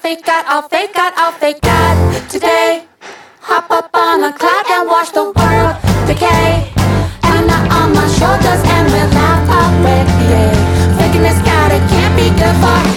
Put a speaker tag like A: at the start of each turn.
A: I'll fake God today. Hop up on a cloud and watch the world decay. Anna on my shoulders and we'll laugh away. Faking this God, it can't be good for